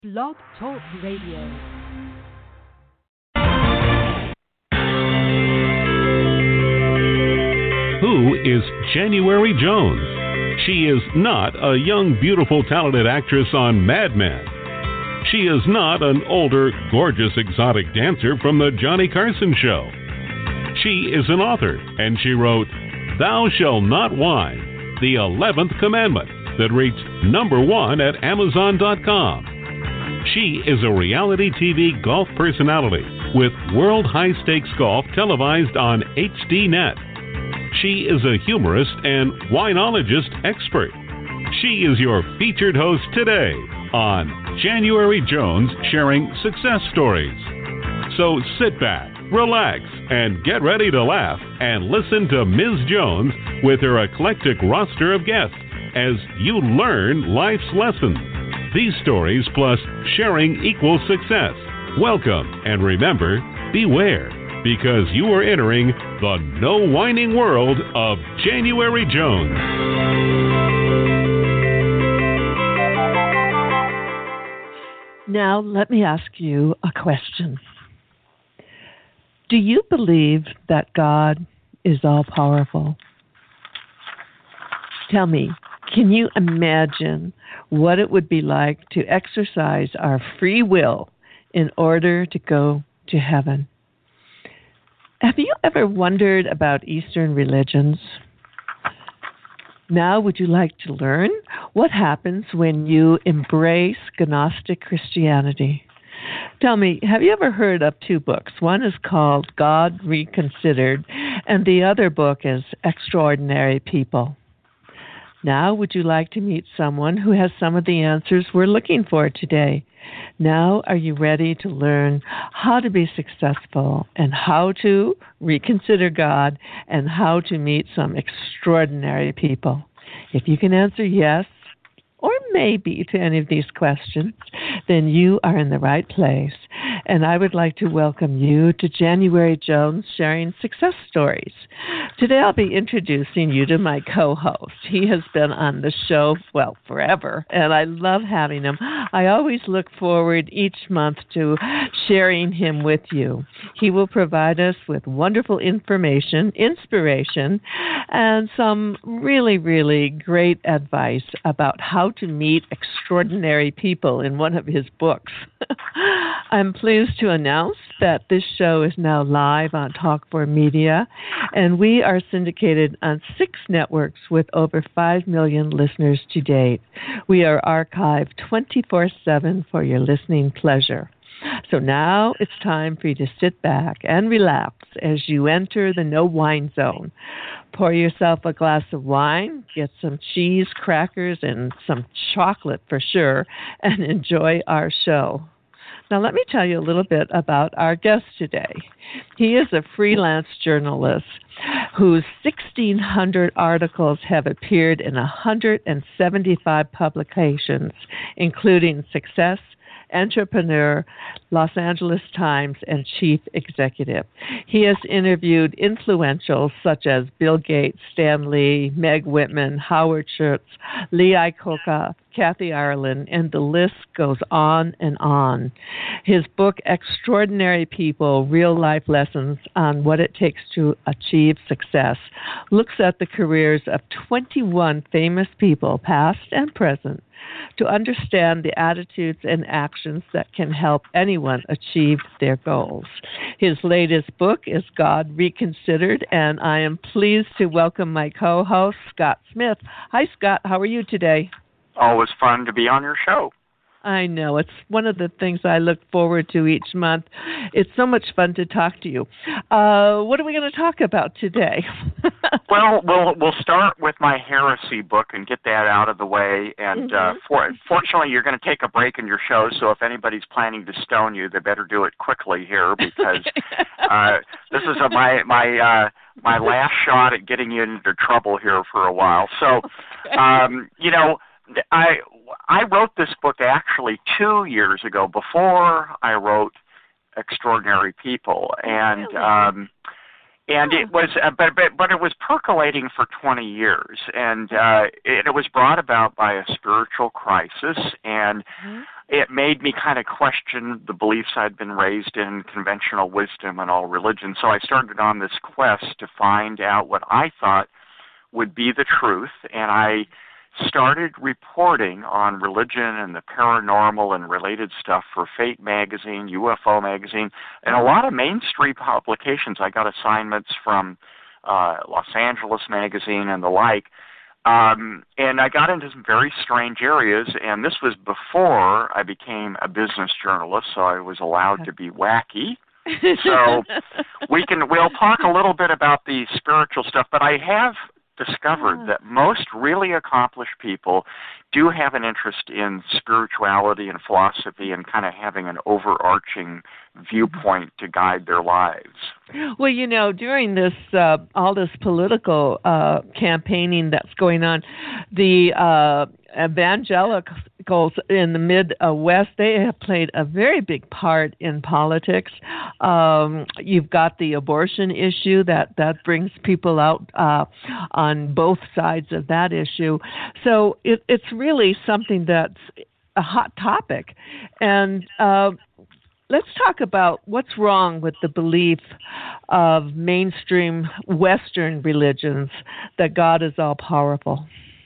Blog Talk Radio. Who is January Jones? She is not a young, beautiful, talented actress on Mad Men. She is not an older, gorgeous, exotic dancer from the Johnny Carson Show. She is an author, and she wrote Thou Shalt Not Whine, the 11th Commandment, that reached #1 at Amazon.com. She is a reality TV golf personality with World High Stakes Golf televised on HDNet. She is a humorist and winologist expert. She is your featured host today on January Jones Sharing Success Stories. So sit back, relax, and get ready to laugh and listen to Ms. Jones with her eclectic roster of guests as you learn life's lessons. These stories plus sharing equals success. Welcome, and remember, beware, because you are entering the no whining world of January Jones. Now, let me ask you a question. Do you believe that God is all-powerful? Tell me, can you imagine what it would be like to exercise our free will in order to go to heaven? Have you ever wondered about Eastern religions? Now, would you like to learn what happens when you embrace Gnostic Christianity? Tell me, have you ever heard of two books? One is called God Reconsidered, and the other book is Extraordinary People. Now, would you like to meet someone who has some of the answers we're looking for today? Now, are you ready to learn how to be successful and how to reconsider God and how to meet some extraordinary people? If you can answer yes or maybe to any of these questions, then you are in the right place. And I would like to welcome you to January Jones Sharing Success Stories. Today I'll be introducing you to my co-host. He has been on the show, well, forever, and I love having him. I always look forward each month to sharing him with you. He will provide us with wonderful information, inspiration, and some really, really great advice about how to meet extraordinary people in one of his books. I'm pleased to announce that this show is now live on Talk4 Media, and we are syndicated on 6 networks with over 5 million listeners to date. We are archived 24/7 for your listening pleasure. So now it's time for you to sit back and relax as you enter the no wine zone. Pour yourself a glass of wine, get some cheese, crackers, and some chocolate for sure, and enjoy our show. Now, let me tell you a little bit about our guest today. He is a freelance journalist whose 1,600 articles have appeared in 175 publications, including Success, Entrepreneur, Los Angeles Times, and Chief Executive. He has interviewed influentials such as Bill Gates, Stan Lee, Meg Whitman, Howard Schultz, Lee Iacocca, Kathy Ireland, and the list goes on and on. His book, Extraordinary People, Real-Life Lessons on What It Takes to Achieve Success, looks at the careers of 21 famous people, past and present, to understand the attitudes and actions that can help anyone achieve their goals. His latest book is God Reconsidered, and I am pleased to welcome my co-host, Scott Smith. Hi, Scott. How are you today? Always fun to be on your show. I know. It's one of the things I look forward to each month. It's so much fun to talk to you. What are we going to talk about today? Well, we'll start with my heresy book and get that out of the way. And fortunately, you're going to take a break in your show, so if anybody's planning to stone you, they better do it quickly here, because this is my last shot at getting you into trouble here for a while. So, I wrote this book actually 2 years ago, before I wrote Extraordinary People, and it was, but it was percolating for 20 years, and it was brought about by a spiritual crisis, and it made me kind of question the beliefs I'd been raised in, conventional wisdom and all religion. So I started on this quest to find out what I thought would be the truth, and I started reporting on religion and the paranormal and related stuff for Fate magazine, UFO magazine, and a lot of mainstream publications. I got assignments from Los Angeles magazine and the like. And I got into some very strange areas, and this was before I became a business journalist, so I was allowed to be wacky. So we'll talk a little bit about the spiritual stuff, but I have discovered that most really accomplished people do have an interest in spirituality and philosophy and kind of having an overarching viewpoint to guide their lives. Well, during this all this political campaigning that's going on, the evangelicals in the Midwest, they have played a very big part in politics. You've got the abortion issue that brings people out on both sides of that issue. So it's really something that's a hot topic. And let's talk about what's wrong with the belief of mainstream Western religions that God is all-powerful.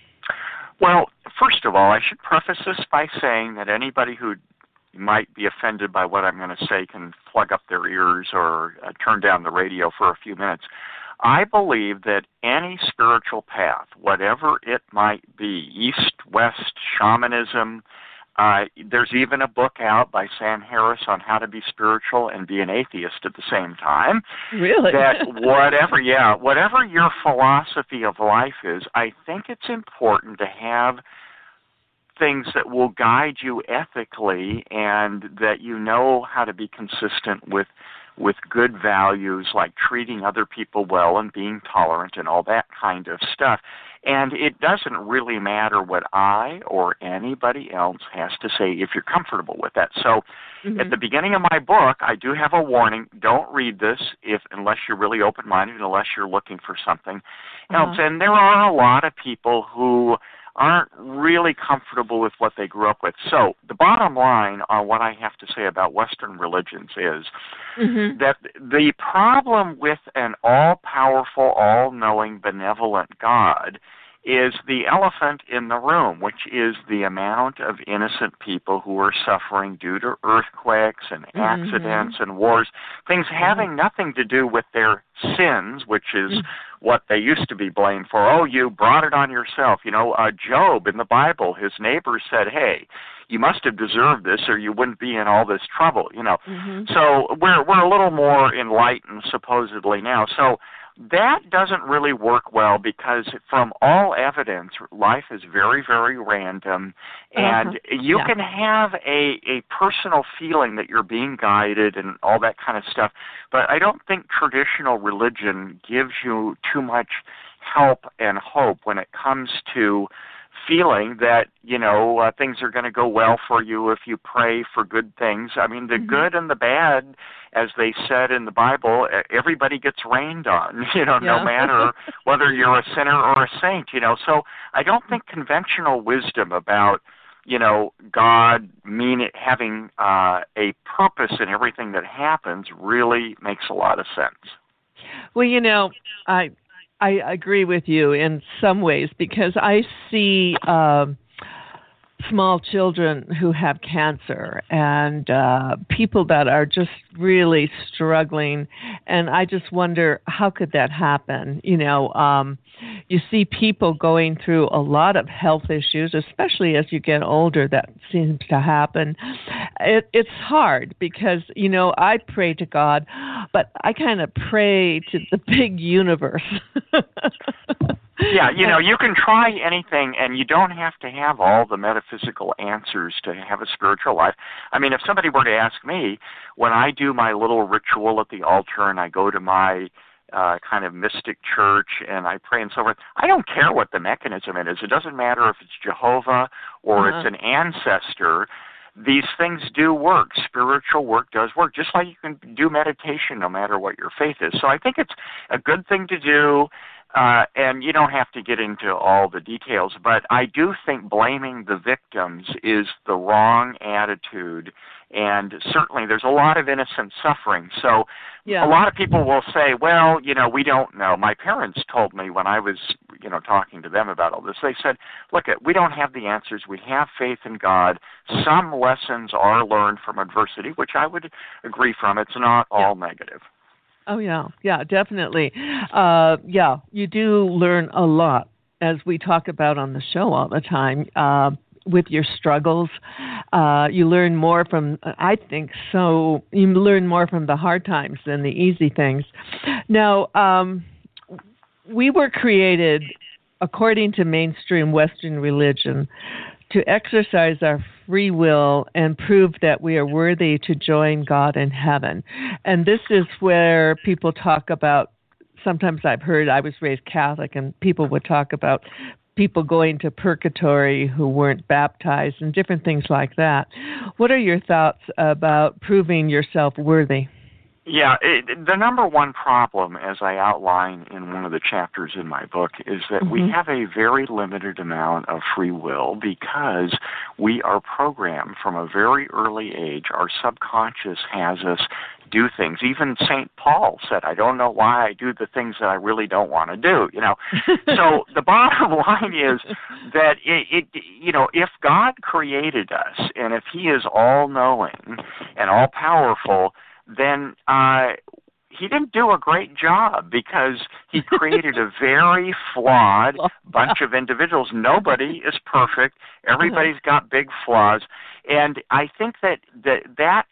Well, first of all, I should preface this by saying that anybody who might be offended by what I'm going to say can plug up their ears or turn down the radio for a few minutes. I believe that any spiritual path, whatever it might be, East, West, shamanism, there's even a book out by Sam Harris on how to be spiritual and be an atheist at the same time. Really? That whatever your philosophy of life is, I think it's important to have things that will guide you ethically and that you know how to be consistent with good values like treating other people well and being tolerant and all that kind of stuff. And it doesn't really matter what I or anybody else has to say if you're comfortable with that. So at the beginning of my book, I do have a warning. Don't read this unless you're really open-minded, unless you're looking for something else. And there are a lot of people who aren't really comfortable with what they grew up with. So the bottom line on what I have to say about Western religions is that the problem with an all-powerful, all-knowing, benevolent God is the elephant in the room, which is the amount of innocent people who are suffering due to earthquakes and accidents and wars, things having nothing to do with their sins, which is what they used to be blamed for. Oh, you brought it on yourself. Job in the Bible, his neighbors said, hey, you must have deserved this or you wouldn't be in all this trouble, So we're a little more enlightened supposedly now. So that doesn't really work well because from all evidence, life is very, very random, and you can have a personal feeling that you're being guided and all that kind of stuff, but I don't think traditional religion gives you too much help and hope when it comes to feeling that, things are going to go well for you if you pray for good things. I mean, the good and the bad, as they said in the Bible, everybody gets rained on, no matter whether you're a sinner or a saint, So I don't think conventional wisdom about, God having a purpose in everything that happens really makes a lot of sense. Well, I agree with you in some ways because I see small children who have cancer and people that are just really struggling, and I just wonder how could that happen? You see people going through a lot of health issues, especially as you get older. That seems to happen. It's hard because I pray to God, but I kind of pray to the big universe. Yeah, you can try anything, and you don't have to have all the metaphysical answers to have a spiritual life. I mean, if somebody were to ask me, when I do my little ritual at the altar and I go to my kind of mystic church and I pray and so forth, I don't care what the mechanism is. It doesn't matter if it's Jehovah or it's an ancestor. These things do work. Spiritual work does work, just like you can do meditation no matter what your faith is. So I think it's a good thing to do. And you don't have to get into all the details, but I do think blaming the victims is the wrong attitude, and certainly there's a lot of innocent suffering. So a lot of people will say, well, we don't know. My parents told me when I was, talking to them about all this, they said, look, we don't have the answers. We have faith in God. Some lessons are learned from adversity, which I would agree from. It's not all negative. Oh, yeah, definitely. You do learn a lot, as we talk about on the show all the time, with your struggles. You learn more from, I think so, you learn more from the hard times than the easy things. Now, we were created, according to mainstream Western religion, to exercise our free will and prove that we are worthy to join God in heaven. And this is where people talk about, sometimes I've heard, I was raised Catholic, and people would talk about people going to purgatory who weren't baptized and different things like that. What are your thoughts about proving yourself worthy? Yeah, the number one problem, as I outline in one of the chapters in my book, is that we have a very limited amount of free will because we are programmed from a very early age. Our subconscious has us do things. Even St. Paul said, I don't know why I do the things that I really don't want to do, So the bottom line is that, if God created us and if he is all-knowing and all-powerful, then he didn't do a great job because he created a very flawed bunch of individuals. Nobody is perfect. Everybody's got big flaws. And I think that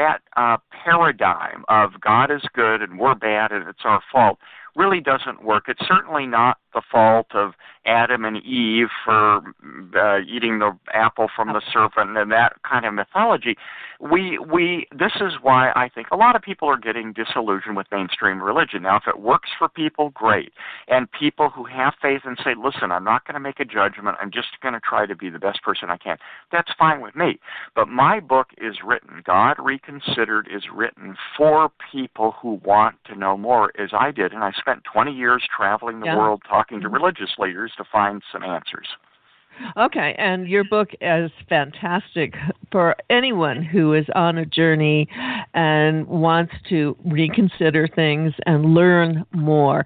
paradigm of God is good and we're bad and it's our fault really doesn't work. It's certainly not the fault of Adam and Eve for eating the apple from the serpent and that kind of mythology. This is why I think a lot of people are getting disillusioned with mainstream religion. Now, if it works for people, great. And people who have faith and say, listen, I'm not going to make a judgment. I'm just going to try to be the best person I can. That's fine with me. But my book is written, God Reconsidered is written for people who want to know more, as I did. And I spent 20 years traveling the world talking to religious leaders to find some answers. Okay, and your book is fantastic for anyone who is on a journey and wants to reconsider things and learn more.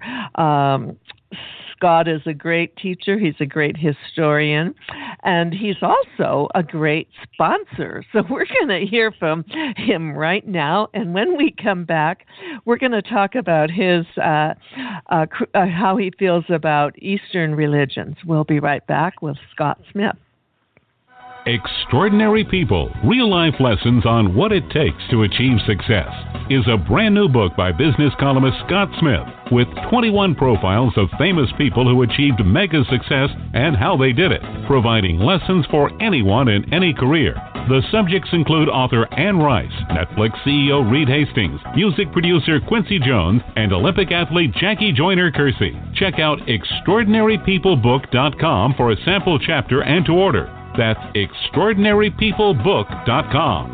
Scott is a great teacher. He's a great historian, and he's also a great sponsor. So we're going to hear from him right now, and when we come back, we're going to talk about his how he feels about Eastern religions. We'll be right back with Scott Smith. Extraordinary People, Real-Life Lessons on What It Takes to Achieve Success is a brand new book by business columnist Scott Smith with 21 profiles of famous people who achieved mega success and how they did it, providing lessons for anyone in any career. The subjects include author Anne Rice, Netflix CEO Reed Hastings, music producer Quincy Jones, and Olympic athlete Jackie Joyner-Kersee. Check out extraordinarypeoplebook.com for a sample chapter and to order. That's extraordinarypeoplebook.com.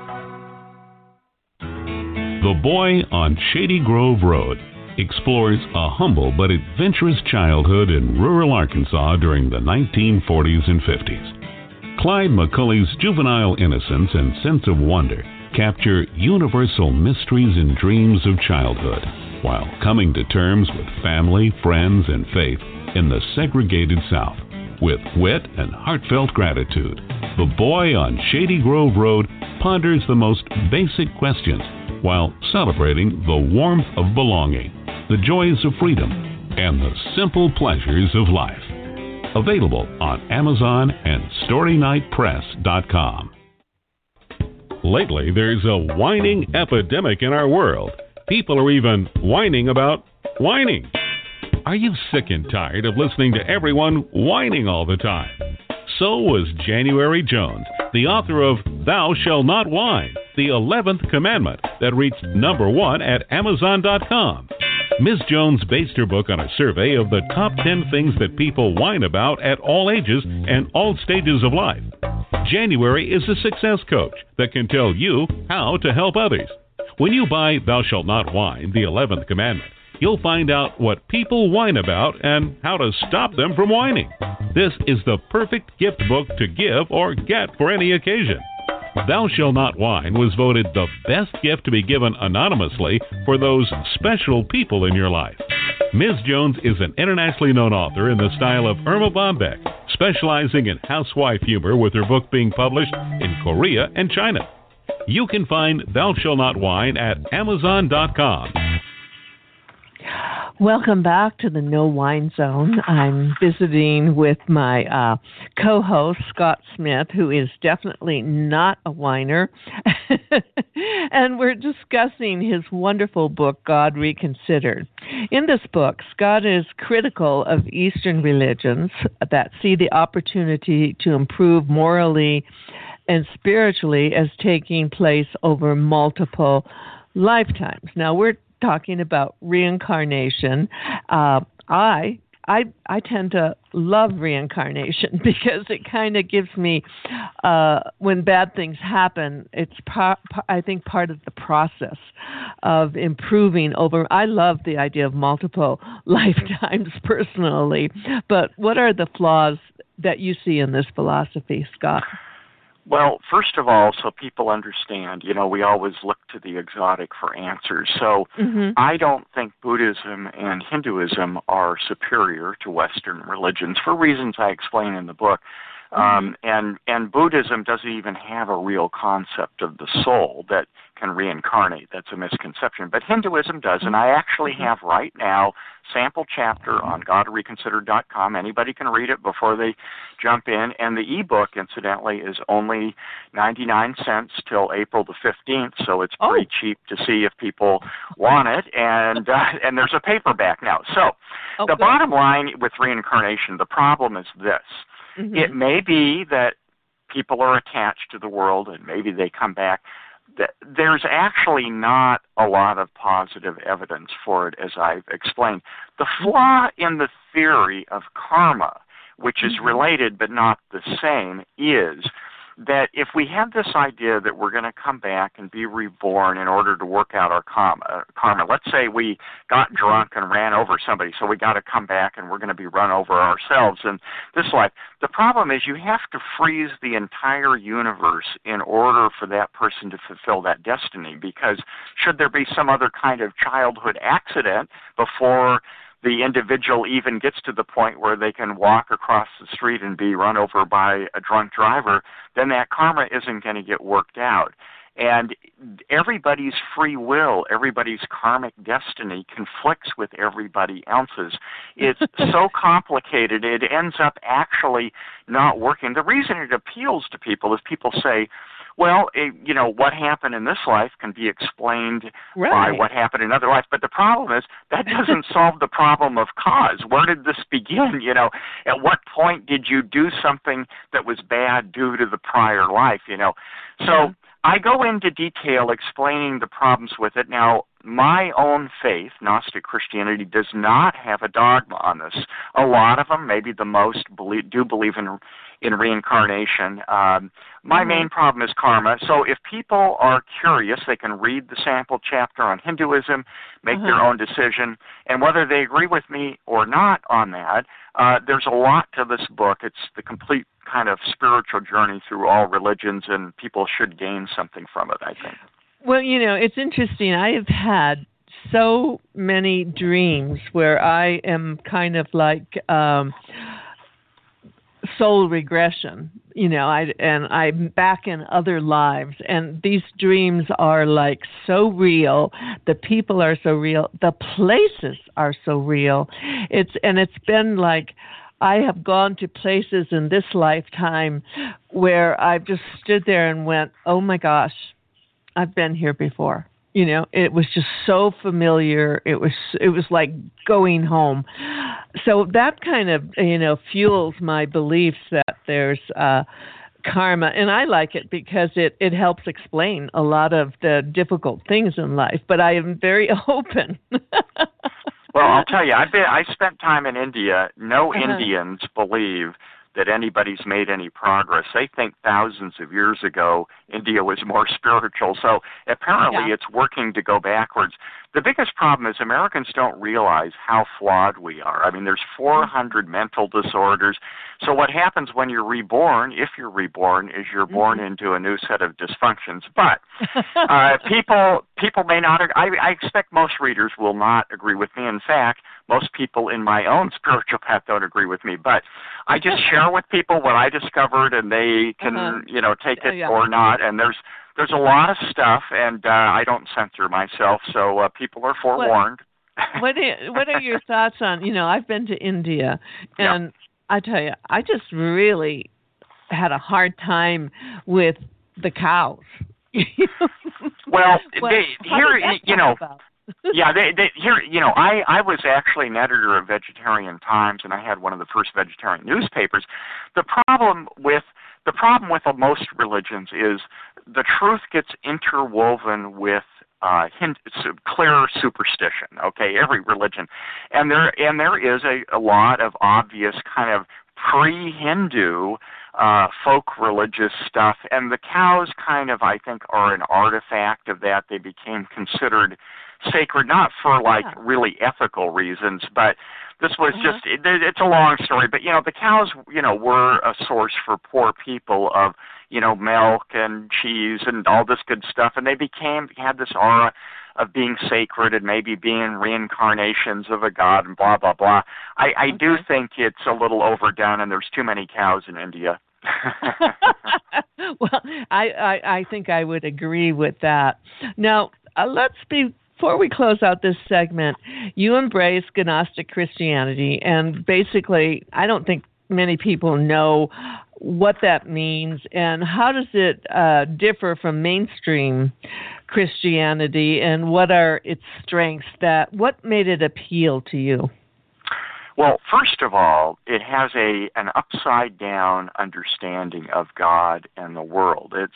The Boy on Shady Grove Road explores a humble but adventurous childhood in rural Arkansas during the 1940s and 50s. Clyde McCulley's juvenile innocence and sense of wonder capture universal mysteries and dreams of childhood while coming to terms with family, friends, and faith in the segregated South. With wit and heartfelt gratitude, The Boy on Shady Grove Road ponders the most basic questions while celebrating the warmth of belonging, the joys of freedom, and the simple pleasures of life. Available on Amazon and StoryNightPress.com. Lately, there's a whining epidemic in our world. People are even whining about whining. Are you sick and tired of listening to everyone whining all the time? So was January Jones, the author of Thou Shalt Not Whine, the 11th Commandment that reached #1 at Amazon.com. Ms. Jones based her book on a survey of the top 10 things that people whine about at all ages and all stages of life. January is a success coach that can tell you how to help others. When you buy Thou Shalt Not Whine, the 11th Commandment, You'll find out what people whine about and how to stop them from whining. This is the perfect gift book to give or get for any occasion. Thou Shall Not Whine was voted the best gift to be given anonymously for those special people in your life. Ms. Jones is an internationally known author in the style of Irma Bombeck, specializing in housewife humor with her book being published in Korea and China. You can find Thou Shall Not Whine at Amazon.com. Welcome back to the No Whine Zone. I'm visiting with my co-host, Scott Smith, who is definitely not a whiner. And we're discussing his wonderful book, God Reconsidered. In this book, Scott is critical of Eastern religions that see the opportunity to improve morally and spiritually as taking place over multiple lifetimes. Now, we're talking about reincarnation. I tend to love reincarnation because it kind of gives me, when bad things happen, it's I think part of the process of improving over. I love the idea of multiple lifetimes personally, but what are the flaws that you see in this philosophy, Scott? Well, first of all, so people understand, we always look to the exotic for answers. So I don't think Buddhism and Hinduism are superior to Western religions for reasons I explain in the book. And Buddhism doesn't even have a real concept of the soul that can reincarnate. That's a misconception. But Hinduism does, and I actually have right now sample chapter on GodReconsidered.com. Anybody can read it before they jump in. And the ebook, incidentally, is only 99 cents till April the 15th, so it's pretty cheap to see if people want it. And there's a paperback now. So the bottom line with reincarnation, the problem is this. It may be that people are attached to the world and maybe they come back. There's actually not a lot of positive evidence for it, as I've explained. The flaw in the theory of karma, which is related but not the same, is that if we have this idea that we're going to come back and be reborn in order to work out our karma, let's say we got drunk and ran over somebody, so we got to come back and we're going to be run over ourselves in this life. The problem is you have to freeze the entire universe in order for that person to fulfill that destiny, because should there be some other kind of childhood accident before the individual even gets to the point where they can walk across the street and be run over by a drunk driver, then that karma isn't going to get worked out. And everybody's free will, everybody's karmic destiny conflicts with everybody else's. It's so complicated, it ends up actually not working. The reason it appeals to people is people say, well, what happened in this life can be explained by what happened in another life. But the problem is that doesn't solve the problem of cause. Where did this begin? At what point did you do something that was bad due to the prior life? So I go into detail explaining the problems with it. Now, my own faith, Gnostic Christianity, does not have a dogma on this. A lot of them, maybe the most, do believe in reincarnation. My main problem is karma. So if people are curious, they can read the sample chapter on Hinduism, make their own decision, and whether they agree with me or not on that, there's a lot to this book. It's the complete kind of spiritual journey through all religions, and people should gain something from it, I think. Well, it's interesting. I have had so many dreams where I am kind of like soul regression, I'm back in other lives, and these dreams are like so real. The people are so real. The places are so real. It's been like I have gone to places in this lifetime where I've just stood there and went, oh my gosh, I've been here before. It was just so familiar. It was like going home. So that kind of, fuels my beliefs that there's karma. And I like it because it helps explain a lot of the difficult things in life. But I am very open. Well, I'll tell you, I spent time in India. No Indians believe that anybody's made any progress. They think thousands of years ago India was more spiritual. So apparently it's working to go backwards. The biggest problem is Americans don't realize how flawed we are. I mean, there's 400 mental disorders. So what happens when you're reborn, if you're reborn, is you're born into a new set of dysfunctions. But people may not. I expect most readers will not agree with me. In fact, most people in my own spiritual path don't agree with me. But I just share with people what I discovered, and they can, take it or not. And there's a lot of stuff, and I don't censor myself, so people are forewarned. What are your thoughts on, I've been to India, and I tell you, I just really had a hard time with the cows. Well, I was actually an editor of Vegetarian Times, and I had one of the first vegetarian newspapers. The problem with most religions is the truth gets interwoven with clear superstition. Okay, every religion, and there is a lot of obvious kind of pre-Hindu folk religious stuff, and the cows kind of, I think, are an artifact of that. They became considered sacred, not for really ethical reasons, but this was just, it's a long story, but the cows, were a source for poor people of, milk and cheese and all this good stuff, and they had this aura of being sacred and maybe being reincarnations of a god and blah, blah, blah. I do think it's a little overdone, and there's too many cows in India. Well, I think I would agree with that. Now, before we close out this segment, you embrace Gnostic Christianity, and basically, I don't think many people know what that means, and how does it differ from mainstream Christianity, and what are its strengths? What made it appeal to you? Well, first of all, it has an upside-down understanding of God and the world. It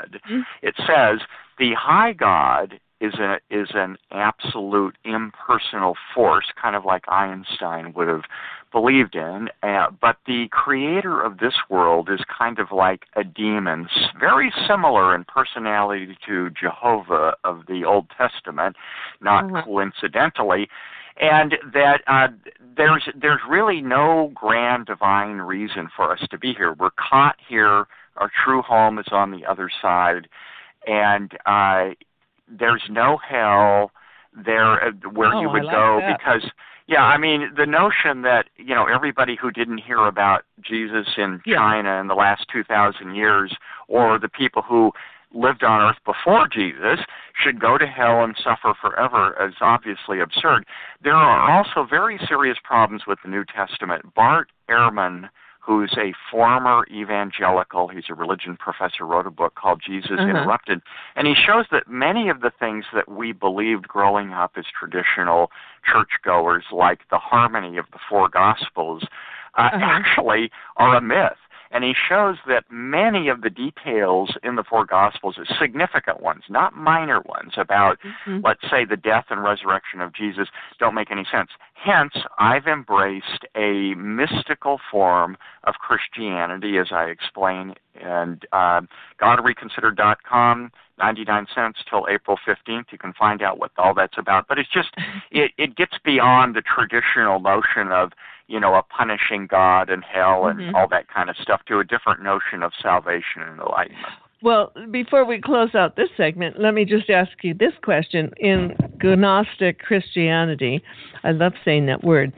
says the high God is an absolute impersonal force, kind of like Einstein would have believed in, but the creator of this world is kind of like a demon, very similar in personality to Jehovah of the Old Testament, not coincidentally, and that there's really no grand divine reason for us to be here. We're caught here. Our true home is on the other side, and there's no hell there where you would go because, the notion that, everybody who didn't hear about Jesus in China in the last 2,000 years, or the people who lived on earth before Jesus should go to hell and suffer forever is obviously absurd. There are also very serious problems with the New Testament. Bart Ehrman, who's a former evangelical, he's a religion professor, wrote a book called Jesus Interrupted, and he shows that many of the things that we believed growing up as traditional churchgoers, like the harmony of the four Gospels, actually are a myth. And he shows that many of the details in the four Gospels, significant ones, not minor ones, about, let's say, the death and resurrection of Jesus, don't make any sense. Hence, I've embraced a mystical form of Christianity, as I explain, and GodReconsidered.com, 99 cents till April 15th. You can find out what all that's about. But it's just, it gets beyond the traditional notion of, a punishing God and hell and all that kind of stuff to a different notion of salvation and enlightenment. Well, before we close out this segment, let me just ask you this question. In Gnostic Christianity, I love saying that word,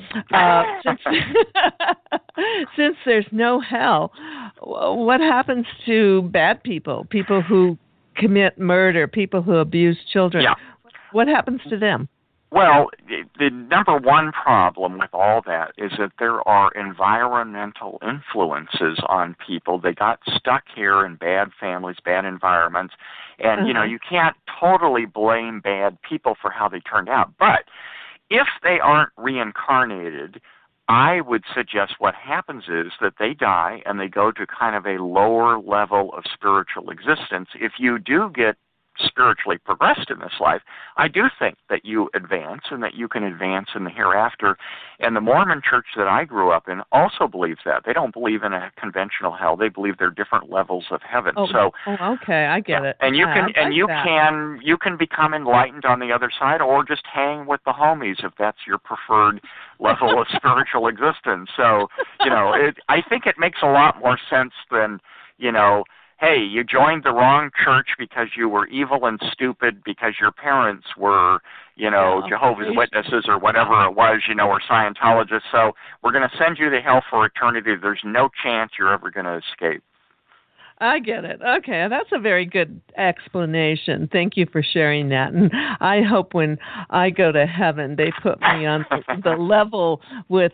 since there's no hell, what happens to bad people who commit murder, people who abuse children? Yeah. What happens to them? Well, the number one problem with all that is that there are environmental influences on people. They got stuck here in bad families, bad environments, and, you can't totally blame bad people for how they turned out. But if they aren't reincarnated, I would suggest what happens is that they die and they go to kind of a lower level of spiritual existence. If you do get spiritually progressed in this life, I do think that you advance and that you can advance in the hereafter. And the Mormon church that I grew up in also believes that. They don't believe in a conventional hell. They believe there are different levels of heaven. Okay, I get it. And you can become enlightened on the other side, or just hang with the homies if that's your preferred level of spiritual existence. So, I think it makes a lot more sense than, hey, you joined the wrong church because you were evil and stupid because your parents were, Jehovah's Witnesses or whatever it was, or Scientologists. So we're going to send you to hell for eternity. There's no chance you're ever going to escape. I get it. Okay, that's a very good explanation. Thank you for sharing that. And I hope when I go to heaven, they put me on the level with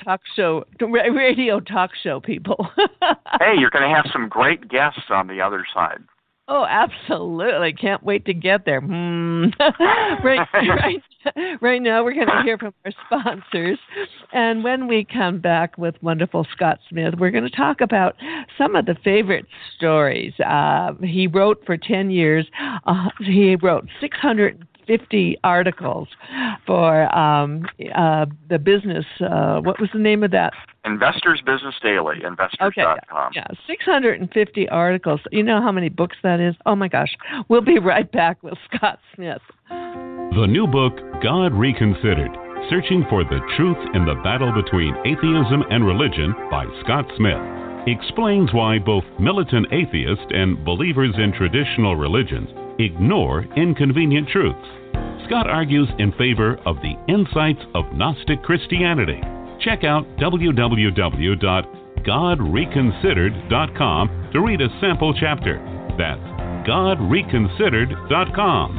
radio talk show people. Hey, you're going to have some great guests on the other side. Oh, absolutely. Can't wait to get there. Right now, we're going to hear from our sponsors. And when we come back with wonderful Scott Smith, we're going to talk about some of the favorite stories. He wrote for 10 years. He wrote 650 articles for the business. What was the name of that? Investors Business Daily, investors.com. Okay, yeah, 650 articles. You know how many books that is? Oh, my gosh. We'll be right back with Scott Smith. The new book, God Reconsidered, Searching for the Truth in the Battle Between Atheism and Religion by Scott Smith, explains why both militant atheists and believers in traditional religions ignore inconvenient truths. Scott argues in favor of the insights of Gnostic Christianity. Check out www.godreconsidered.com to read a sample chapter. That's godreconsidered.com.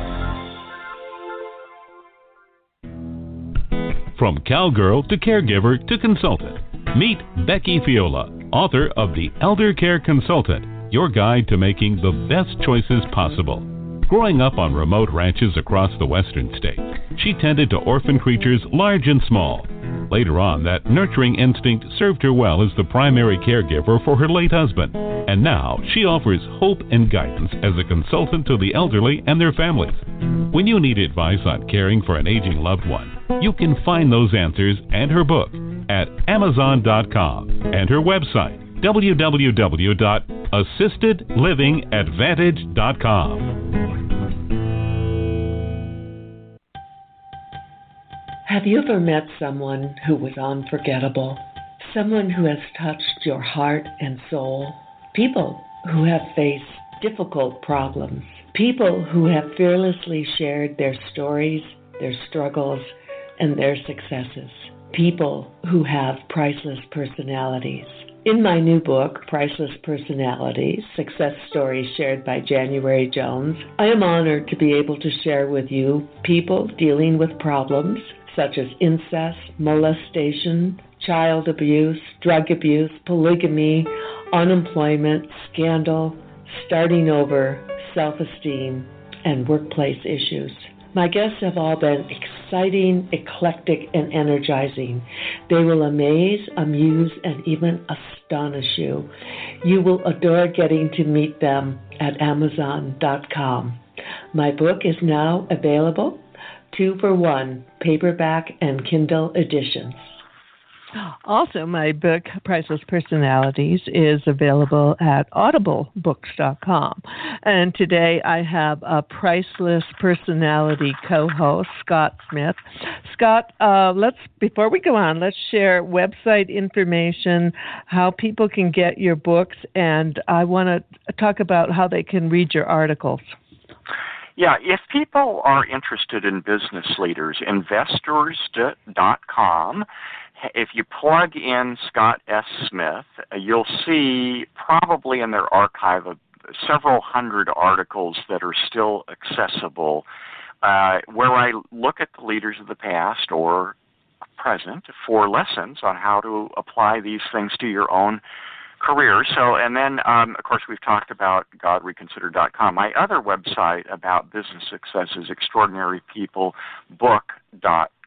From cowgirl to caregiver to consultant, meet Becky Fiola, author of The Elder Care Consultant, your guide to making the best choices possible. Growing up on remote ranches across the western states, she tended to orphan creatures large and small. Later on, that nurturing instinct served her well as the primary caregiver for her late husband, and now she offers hope and guidance as a consultant to the elderly and their families. When you need advice on caring for an aging loved one, you can find those answers and her book at Amazon.com and her website, www.assistedlivingadvantage.com. Have you ever met someone who was unforgettable? Someone who has touched your heart and soul? People who have faced difficult problems. People who have fearlessly shared their stories, their struggles, and their successes. People who have priceless personalities. In my new book, Priceless Personalities, Success Stories Shared by January Jones, I am honored to be able to share with you people dealing with problems such as incest, molestation, child abuse, drug abuse, polygamy, unemployment, scandal, starting over, self-esteem, and workplace issues. My guests have all been exciting, eclectic, and energizing. They will amaze, amuse, and even astonish you. You will adore getting to meet them at Amazon.com. My book is now available 2-for-1, paperback and Kindle editions. Also, my book, Priceless Personalities, is available at audiblebooks.com. And today I have a Priceless Personality co-host, Scott Smith. Scott, before we go on, let's share website information, how people can get your books, and I want to talk about how they can read your articles. Yeah, if people are interested in business leaders, investors.com. If you plug in Scott S. Smith, you'll see probably in their archive several hundred articles that are still accessible, where I look at the leaders of the past or present for lessons on how to apply these things to your own career. So, and then, of course, we've talked about GodReconsidered.com. My other website about business success is ExtraordinaryPeopleBook.com.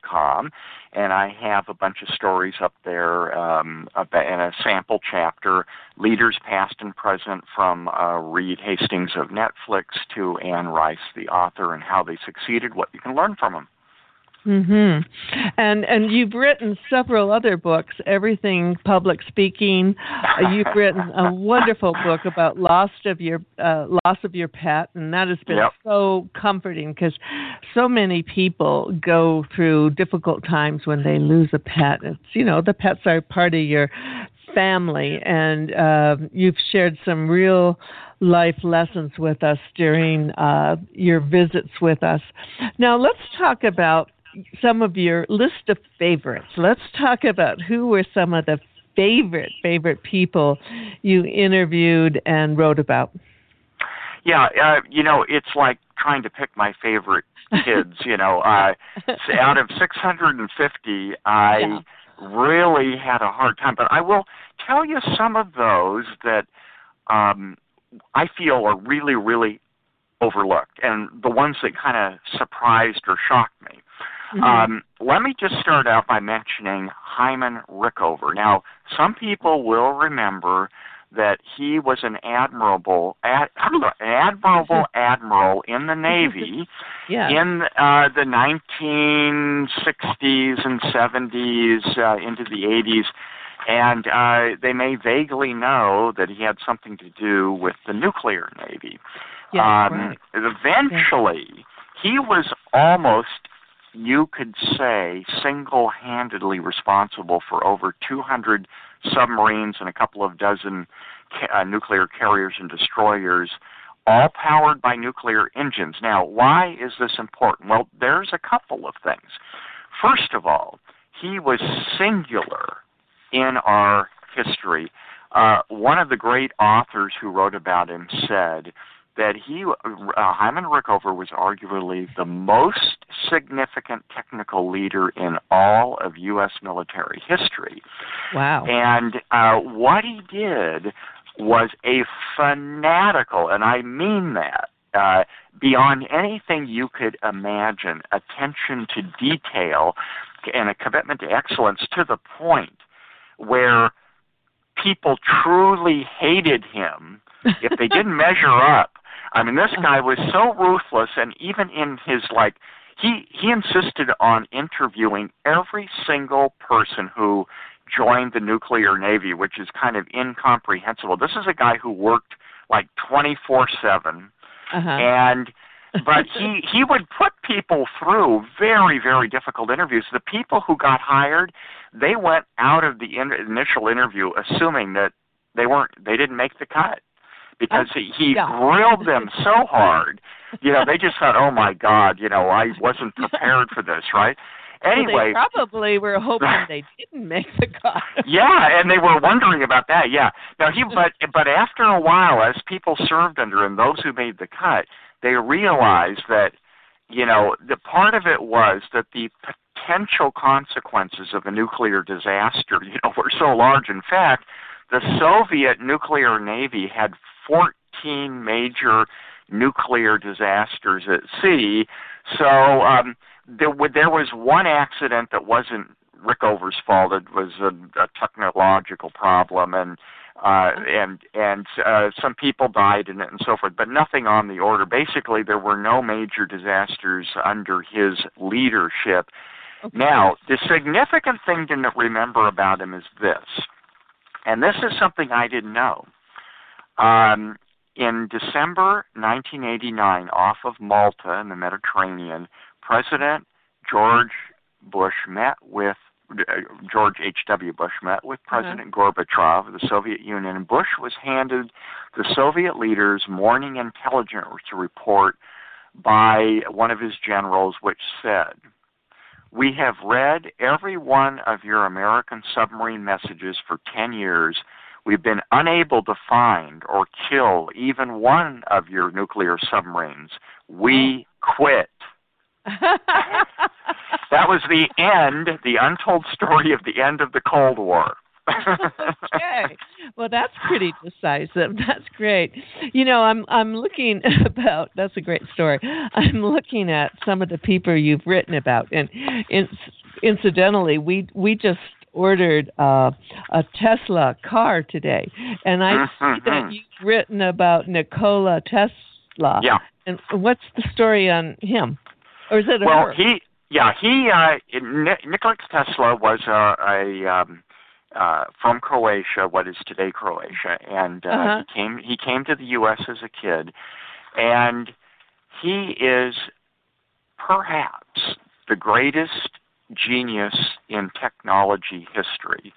www.readhastingsofnet.com, and I have a bunch of stories up there in a sample chapter, leaders past and present, from Reed Hastings of Netflix to Anne Rice, the author, and how they succeeded, what you can learn from them. Mm-hmm. And you've written several other books, everything public speaking. You've written a wonderful book about loss of your pet, and that has been so comforting because so many people go through difficult times when they lose a pet. It's, the pets are part of your family, and you've shared some real life lessons with us during your visits with us. Now let's talk about some of your list of favorites. Let's talk about who were some of the favorite people you interviewed and wrote about. Yeah, it's like trying to pick my favorite kids. Out of 650, I really had a hard time. But I will tell you some of those that I feel are really, really overlooked, and the ones that kind of surprised or shocked me. Mm-hmm. Let me just start out by mentioning Hyman Rickover. Now, some people will remember that he was an admiral in the Navy in the 1960s and 70s into the 80s, and they may vaguely know that he had something to do with the nuclear Navy. Eventually, he was almost, you could say, single-handedly responsible for over 200 submarines and a couple of dozen nuclear carriers and destroyers, all powered by nuclear engines. Now, why is this important? Well, there's a couple of things. First of all, he was singular in our history. One of the great authors who wrote about him said that Hyman Rickover was arguably the most significant technical leader in all of U.S. military history. Wow. And what he did was a fanatical, and I mean that, beyond anything you could imagine, attention to detail and a commitment to excellence to the point where people truly hated him if they didn't measure up. I mean, this guy was so ruthless, and even in his, he insisted on interviewing every single person who joined the nuclear Navy, which is kind of incomprehensible. This is a guy who worked 24/7, but he would put people through very, very difficult interviews. The people who got hired, they went out of the initial interview assuming that they didn't make the cut, because he grilled them so hard. They just thought, oh my God, I wasn't prepared for this, right? Anyway, well, they probably were hoping they didn't make the cut. Yeah, and they were wondering about that. Yeah. Now but after a while, as people served under him, those who made the cut, they realized that the part of it was that the potential consequences of a nuclear disaster, were so large. In fact, the Soviet nuclear Navy had 14 major nuclear disasters at sea. So there was one accident that wasn't Rickover's fault. It was a technological problem, and some people died in it and so forth, but nothing on the order. Basically, there were no major disasters under his leadership. Okay. Now, the significant thing to remember about him is this, and this is something I didn't know. In December 1989, off of Malta in the Mediterranean, President George H.W. Bush met with President Gorbachev of the Soviet Union, and Bush was handed the Soviet leader's morning intelligence report by one of his generals, which said, "We have read every one of your American submarine messages for 10 years. We've been unable to find or kill even one of your nuclear submarines. We quit." That was the end, the untold story of the end of the Cold War. Okay. Well, that's pretty decisive. That's great. I'm looking that's a great story. I'm looking at some of the people you've written about, and incidentally, we just ordered a Tesla car today, and I see that you've written about Nikola Tesla. Yeah. And what's the story on him? Or is it her? Nikola Tesla was from Croatia, what is today Croatia, and he came to the U.S. as a kid, and he is perhaps the greatest genius in technology history,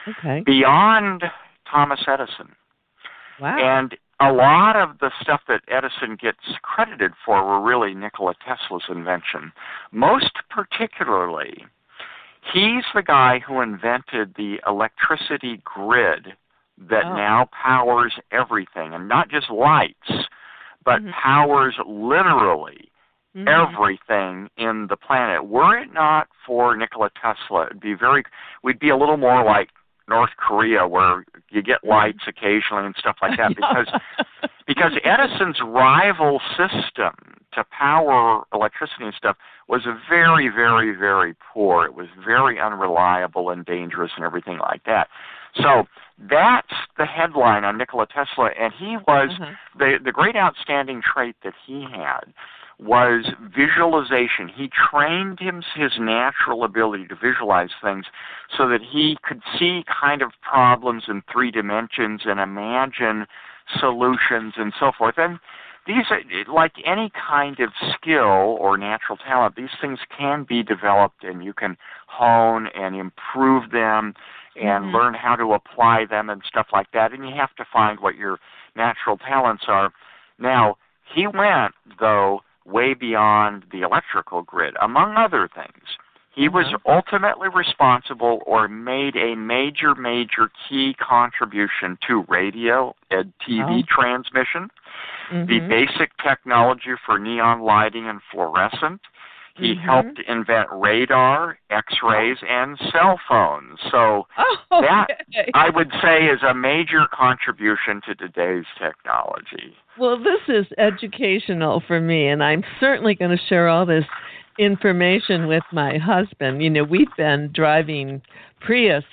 beyond Thomas Edison. Wow. And a lot of the stuff that Edison gets credited for were really Nikola Tesla's invention. Most particularly, he's the guy who invented the electricity grid that now powers everything, and not just lights, but powers literally everything in the planet. Were it not for Nikola Tesla, we'd be a little more like North Korea, where you get lights occasionally and stuff like that, because Edison's rival system to power electricity and stuff was very, very, very poor. It was very unreliable and dangerous and everything like that. So that's the headline on Nikola Tesla, and he was the great outstanding trait that he had was visualization. He trained his natural ability to visualize things so that he could see kind of problems in 3 dimensions and imagine solutions and so forth. And these are, like any kind of skill or natural talent, these things can be developed, and you can hone and improve them and learn how to apply them and stuff like that. And you have to find what your natural talents are. Now, he went, though, way beyond the electrical grid, among other things. He was ultimately responsible or made a major, major key contribution to radio and TV transmission, the basic technology for neon lighting and fluorescent. He helped invent radar, X-rays, and cell phones. So that, I would say, is a major contribution to today's technology. Well, this is educational for me, and I'm certainly going to share all this information with my husband. You know, we've been driving Prius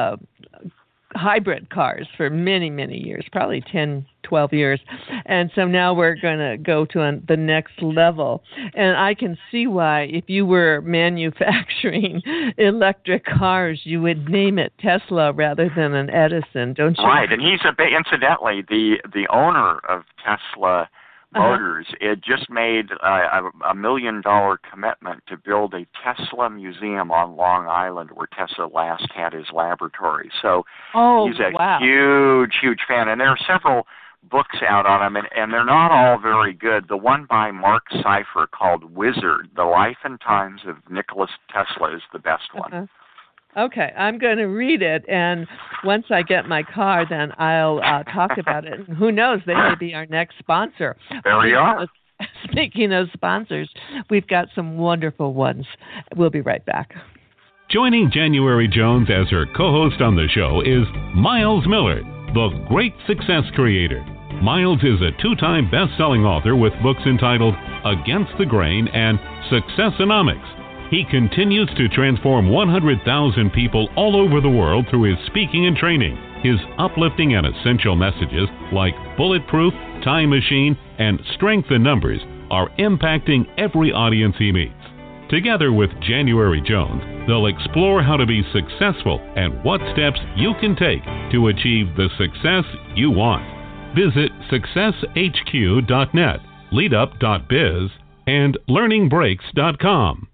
hybrid cars for many, many years, probably 10, 12 years. And so now we're going to go to the next level. And I can see why if you were manufacturing electric cars, you would name it Tesla rather than an Edison, don't you? Right. And he's, incidentally, the owner of Tesla Motors. It just made a $1 million commitment to build a Tesla museum on Long Island, where Tesla last had his laboratory. So he's a huge, huge fan. And there are several books out on him, and they're not all very good. The one by Mark Cypher called Wizard, The Life and Times of Nikola Tesla, is the best one. Okay, I'm going to read it, and once I get my car, then I'll talk about it. Who knows, they may be our next sponsor. There you are. Speaking of sponsors, we've got some wonderful ones. We'll be right back. Joining January Jones as her co-host on the show is Miles Millard, the great success creator. Miles is a 2-time best-selling author with books entitled Against the Grain and Successonomics. He continues to transform 100,000 people all over the world through his speaking and training. His uplifting and essential messages like Bulletproof, Time Machine, and Strength in Numbers are impacting every audience he meets. Together with January Jones, they'll explore how to be successful and what steps you can take to achieve the success you want. Visit successhq.net, leadup.biz, and learningbreaks.com.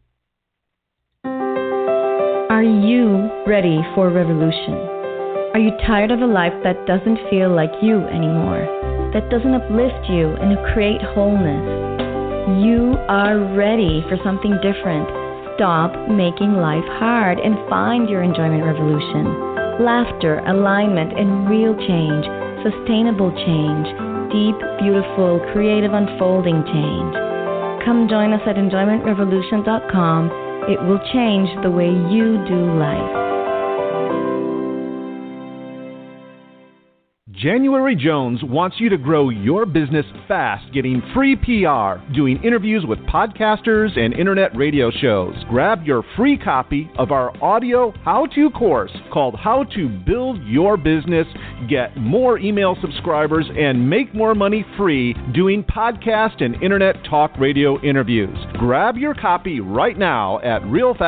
Are you ready for revolution? Are you tired of a life that doesn't feel like you anymore? That doesn't uplift you and create wholeness? You are ready for something different. Stop making life hard and find your enjoyment revolution. Laughter, alignment, and real change. Sustainable change. Deep, beautiful, creative, unfolding change. Come join us at enjoymentrevolution.com. It will change the way you do life. January Jones wants you to grow your business fast, getting free PR, doing interviews with podcasters and internet radio shows. Grab your free copy of our audio how-to course called How to Build Your Business, get more email subscribers, and make more money free doing podcast and internet talk radio interviews. Grab your copy right now at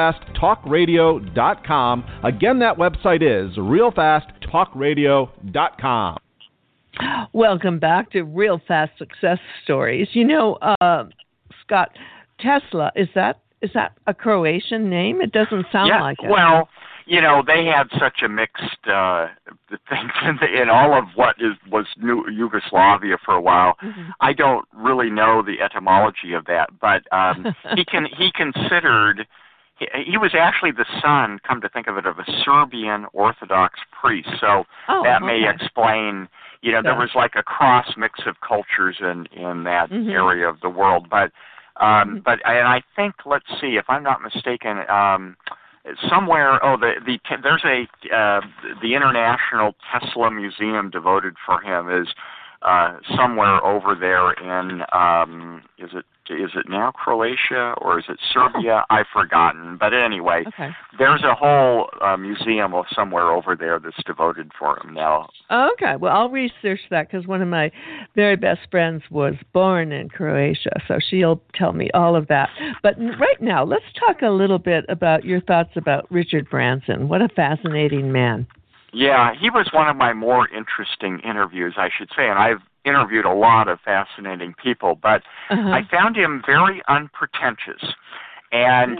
realfasttalkradio.com. Again, that website is realfasttalkradio.com. Welcome back to Real Fast Success Stories. You know, Scott, Tesla, is that a Croatian name? It doesn't sound like it. Well, you know, they had such a mixed things in all of what was New Yugoslavia for a while. Mm-hmm. I don't really know the etymology of that, but he considered. He was actually the son, come to think of it, of a Serbian Orthodox priest. So that may explain, you know, there was like a cross mix of cultures in that area of the world. But and I think, let's see, if I'm not mistaken, somewhere, there's the International Tesla Museum devoted for him is somewhere over there in, is it now Croatia or is it Serbia? I've forgotten. But anyway, there's a whole museum somewhere over there that's devoted for him now. Okay. Well, I'll research that because one of my very best friends was born in Croatia, so she'll tell me all of that. But right now, let's talk a little bit about your thoughts about Richard Branson. What a fascinating man. Yeah, he was one of my more interesting interviews, I should say, and I've interviewed a lot of fascinating people, but I found him very unpretentious. And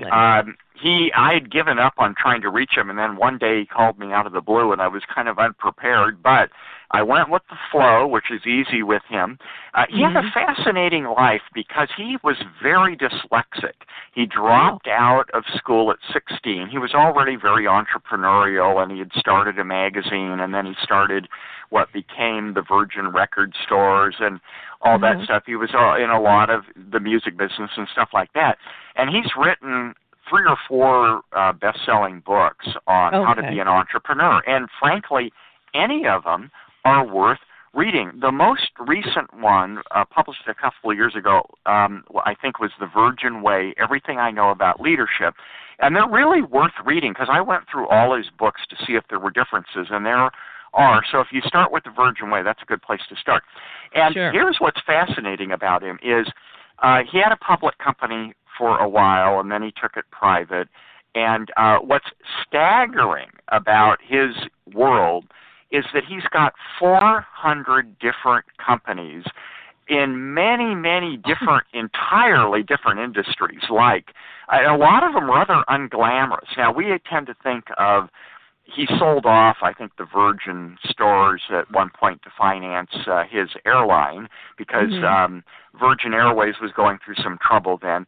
I had given up on trying to reach him, and then one day he called me out of the blue, and I was kind of unprepared, but I went with the flow, which is easy with him. He had a fascinating life because he was very dyslexic. He dropped out of school at 16. He was already very entrepreneurial, and he had started a magazine, and then he started what became the Virgin Record stores and all that stuff. He was in a lot of the music business and stuff like that. And he's written 3 or 4 best-selling books on how to be an entrepreneur. And frankly, any of them are worth reading. The most recent one, published a couple of years ago, I think was The Virgin Way, Everything I Know About Leadership. And they're really worth reading because I went through all his books to see if there were differences, and there are. So if you start with The Virgin Way, that's a good place to start. And here's what's fascinating about him is he had a public company for a while, and then he took it private. And what's staggering about his world is that he's got 400 different companies in many, many different, entirely different industries. Like, a lot of them rather unglamorous. Now, we tend to think of, he sold off, I think, the Virgin stores at one point to finance his airline because Virgin Airways was going through some trouble then.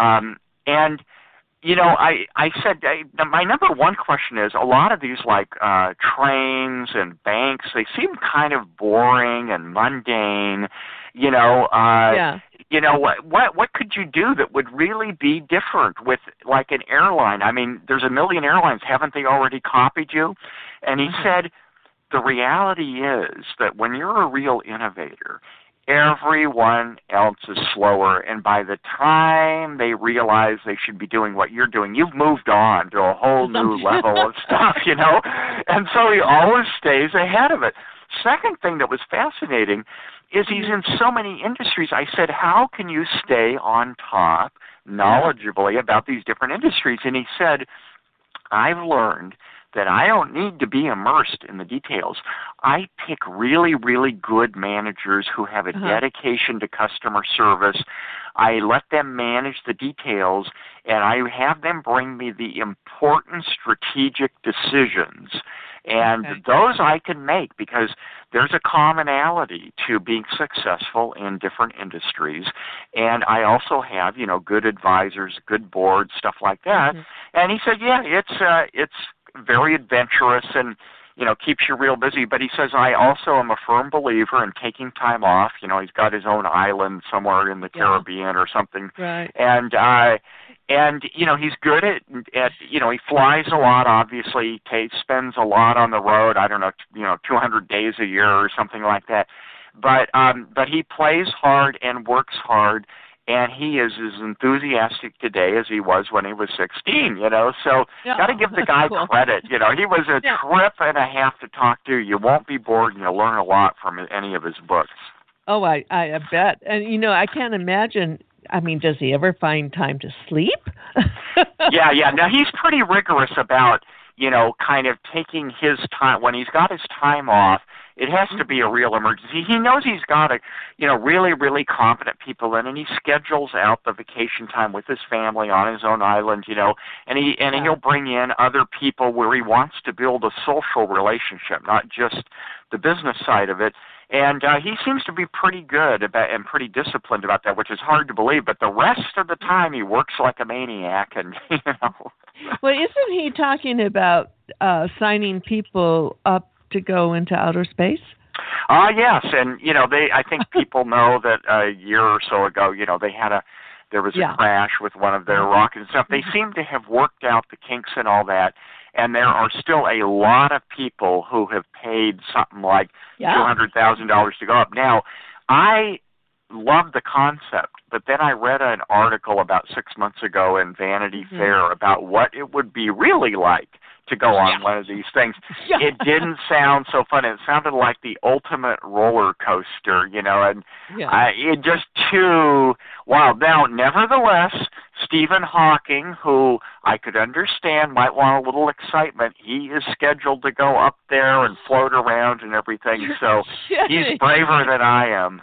And, you know, I said, my number one question is, a lot of these, like, trains and banks, they seem kind of boring and mundane, you know. You know, what could you do that would really be different with, like, an airline? I mean, there's a million airlines. Haven't they already copied you? And he said, the reality is that when you're a real innovator, everyone else is slower, and by the time they realize they should be doing what you're doing, you've moved on to a whole new level of stuff, you know? And so he always stays ahead of it. Second thing that was fascinating is he's in so many industries. I said, how can you stay on top knowledgeably about these different industries? And he said, I've learned that I don't need to be immersed in the details. I pick really, really good managers who have a dedication to customer service. I let them manage the details, and I have them bring me the important strategic decisions. And those I can make because there's a commonality to being successful in different industries. And I also have, you know, good advisors, good boards, stuff like that. And he said, yeah, it's very adventurous and, you know, keeps you real busy. But he says, I also am a firm believer in taking time off. You know, he's got his own island somewhere in the Caribbean or something. And, he's good at, he flies a lot, obviously. He spends a lot on the road, 200 days a year or something like that. But he plays hard and works hard, and he is as enthusiastic today as he was when he was 16, So got to give the guy credit. He was a trip and a half to talk to. You won't be bored, and you'll learn a lot from any of his books. Oh, I bet. And, I can't imagine. I mean, does he ever find time to sleep? Yeah. Now, he's pretty rigorous about, kind of taking his time. When he's got his time off, it has to be a real emergency. He knows he's got really, really competent people in, and he schedules out the vacation time with his family on his own island, and he'll bring in other people where he wants to build a social relationship, not just the business side of it. And he seems to be pretty good about and pretty disciplined about that, which is hard to believe. But the rest of the time, he works like a maniac, and Well, isn't he talking about signing people up to go into outer space? Yes, and I think people know that a year or so ago, there was a crash with one of their rockets and stuff. They seem to have worked out the kinks and all that. And there are still a lot of people who have paid something like $200,000 to go up. Now, I love the concept, but then I read an article about 6 months ago in Vanity Fair about what it would be really like to go on one of these things. It didn't sound so fun. It sounded like the ultimate roller coaster, and it just too wild. Now, nevertheless, Stephen Hawking, who I could understand might want a little excitement, he is scheduled to go up there and float around and everything, so he's braver than I am.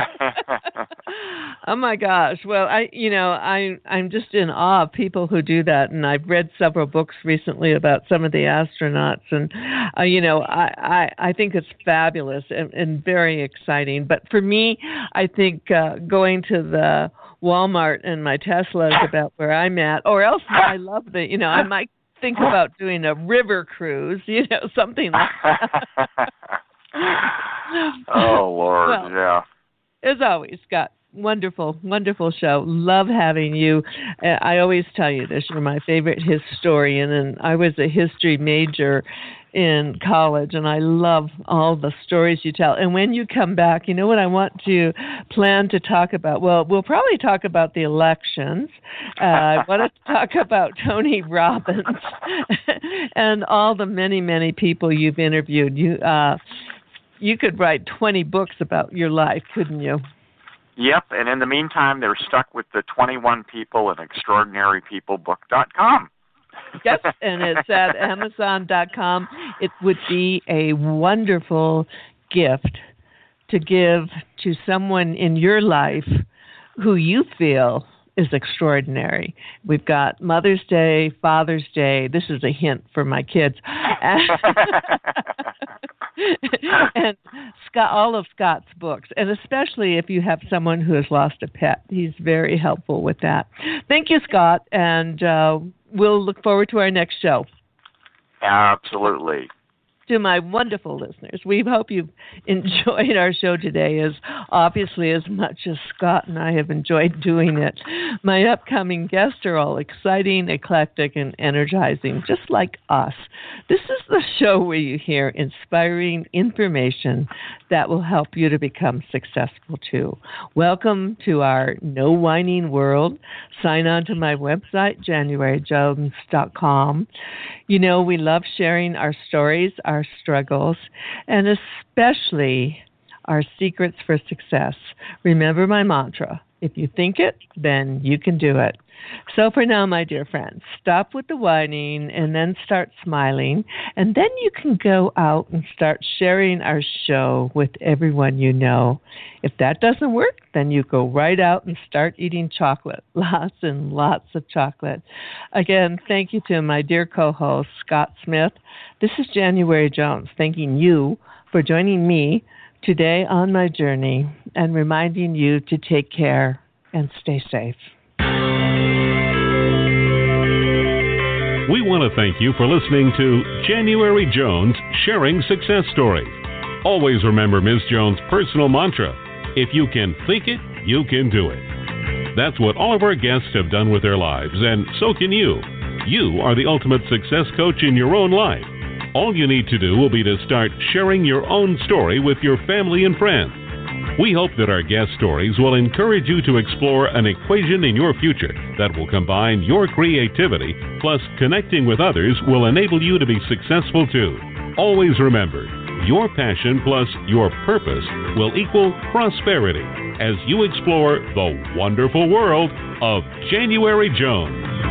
Oh my gosh! Well, I'm just in awe of people who do that, and I've read several books recently about some of the astronauts, and I think it's fabulous and very exciting. But for me, I think going to the Walmart and my Tesla is about where I'm at, or else I love I might think about doing a river cruise, something like that. Oh, Lord, well, yeah. As always, Scott, wonderful, wonderful show. Love having you. I always tell you this, you're my favorite historian, and I was a history major in college, and I love all the stories you tell. And when you come back, you know what I want to plan to talk about? Well, we'll probably talk about the elections. I want to talk about Tony Robbins and all the many, many people you've interviewed. You could write 20 books about your life, couldn't you? Yep, and in the meantime, they're stuck with the 21 people at extraordinarypeoplebook.com. Yes, and it's at Amazon.com. It would be a wonderful gift to give to someone in your life who you feel is extraordinary. We've got Mother's Day, Father's Day. This is a hint for my kids. And Scott, all of Scott's books, and especially if you have someone who has lost a pet. He's very helpful with that. Thank you, Scott, and we'll look forward to our next show. Absolutely. To my wonderful listeners, we hope you've enjoyed our show today as obviously as much as Scott and I have enjoyed doing it. My upcoming guests are all exciting, eclectic, and energizing, just like us. This is the show where you hear inspiring information that will help you to become successful too. Welcome to our no whining world. Sign on to my website, JanuaryJones.com. You know, we love sharing our stories, our struggles, and especially our secrets for success. Remember my mantra, if you think it, then you can do it. So for now, my dear friends, stop with the whining and then start smiling, and then you can go out and start sharing our show with everyone you know. If that doesn't work, then you go right out and start eating chocolate, lots and lots of chocolate. Again, thank you to my dear co-host, Scott Smith. This is January Jones, thanking you for joining me today on my journey and reminding you to take care and stay safe. We want to thank you for listening to January Jones Sharing Success Stories. Always remember Ms. Jones' personal mantra, if you can think it, you can do it. That's what all of our guests have done with their lives, and so can you. You are the ultimate success coach in your own life. All you need to do will be to start sharing your own story with your family and friends. We hope that our guest stories will encourage you to explore an equation in your future that will combine your creativity plus connecting with others will enable you to be successful too. Always remember, your passion plus your purpose will equal prosperity as you explore the wonderful world of January Jones.